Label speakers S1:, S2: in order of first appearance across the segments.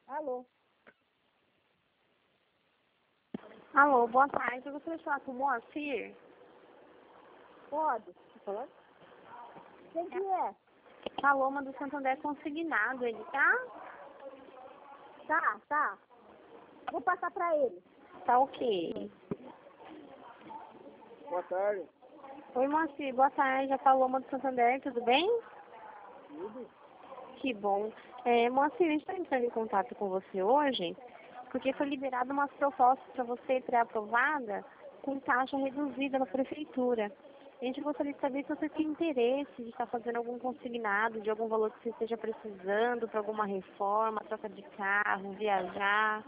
S1: Alô?
S2: Alô, boa tarde. Eu gostaria de falar com o Moacir.
S1: Pode? Tá falando? Quem que é?
S2: Paloma do Santander Consignado, ele tá?
S1: Tá. Vou passar pra ele.
S2: Tá ok.
S3: Boa tarde.
S2: Oi, Moacir, boa tarde. A Paloma do Santander, tudo bem?
S3: Tudo?
S2: Que bom. Moacir, a gente está entrando em contato com você hoje porque foi liberado umas propostas para você pré-aprovada com taxa reduzida na prefeitura. A gente gostaria de saber se você tem interesse de estar fazendo algum consignado, de algum valor que você esteja precisando para alguma reforma, troca de carro, viajar.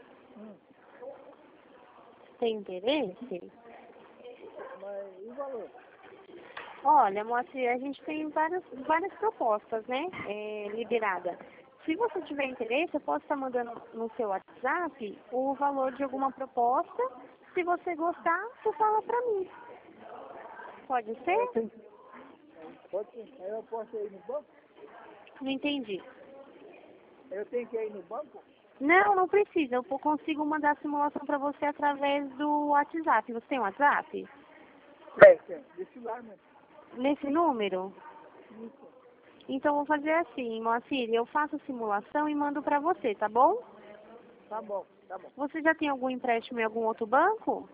S2: Tem interesse?
S3: Mas e o valor?
S2: Olha, Moacir, a gente tem várias propostas, né, liberada. Se você tiver interesse, eu posso estar mandando no seu WhatsApp o valor de alguma proposta. Se você gostar, você fala pra mim. Pode ser?
S3: Pode ser. Aí eu posso ir no banco?
S2: Não entendi.
S3: Eu tenho que ir no banco?
S2: Não precisa. Eu consigo mandar a simulação para você através do WhatsApp. Você tem WhatsApp?
S3: Tem. Deixa lá, mesmo.
S2: Nesse número?
S3: Isso.
S2: Então, eu vou fazer assim, Moacir, eu faço a simulação e mando para você, tá bom?
S3: Tá bom.
S2: Você já tem algum empréstimo em algum outro banco?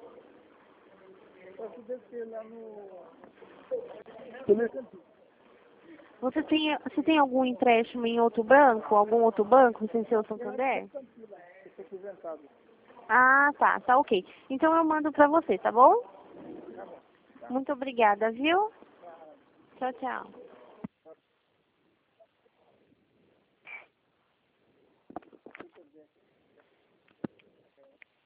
S3: Eu posso descer lá no mercantil.
S2: Você tem algum empréstimo em outro banco? Algum outro banco sem ser o Santander?
S3: Mercantil lá, que eu sou aposentado.
S2: Ah, tá ok. Então eu mando pra você, tá bom?
S3: Tá bom.
S2: Muito obrigada, viu? Tchau.